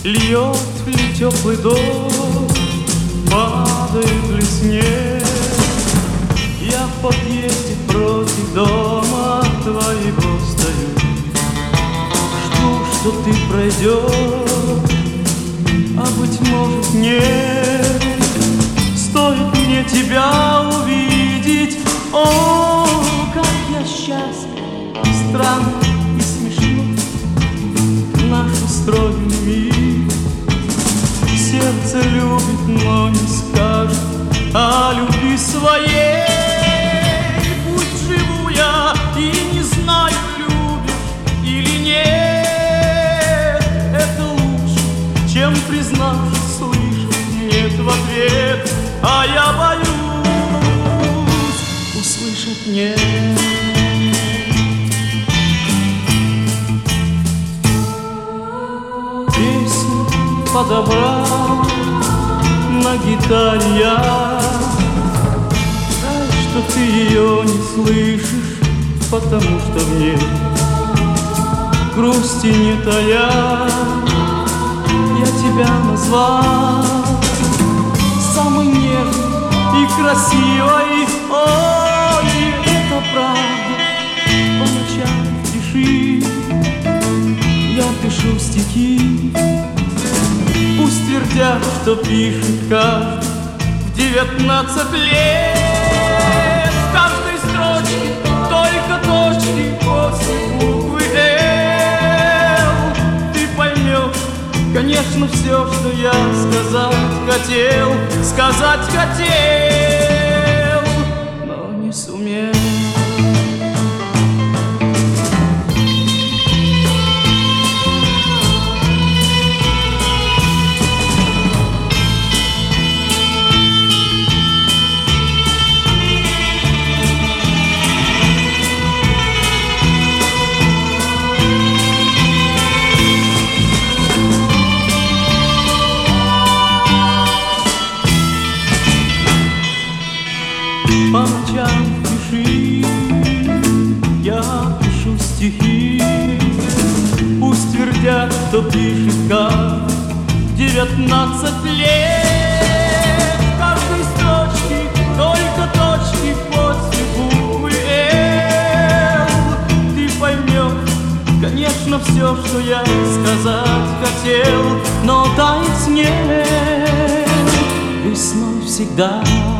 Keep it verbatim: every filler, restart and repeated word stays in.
Льет ли теплый дождь, падает ли снег? Я в подъезде против дома твоего стою, жду, что ты пройдешь, а быть может нет. Стоит мне тебя увидеть, о, как я счастлив, странно и смешно наш устроенный мир. Сердце любит, но не скажет о любви своей. Пусть живу я и не знаю, любишь или нет. Это лучше, чем признавшись, слышать нет в ответ. А я боюсь услышать нет. Песню подобрал на гитаре я. Жаль, что ты ее не слышишь, потому что в ней грусти не тая. Я тебя назвал самой нежной и красивой. Ой, это правда, по ночам в тиши я пишу стихи. Пусть твердят, что пишет каждый в девятнадцать лет. В каждой строчке только точки после буквы «Л». Ты поймешь, конечно, все, что я сказать хотел, сказать хотел, но не сумел. По ночам пиши, я пишу стихи. Пусть твердят, что пишет как девятнадцать лет. В каждой строчке только точки после буквы «Л». Ты поймешь, конечно, все, что я сказать хотел, но таять нет весной всегда.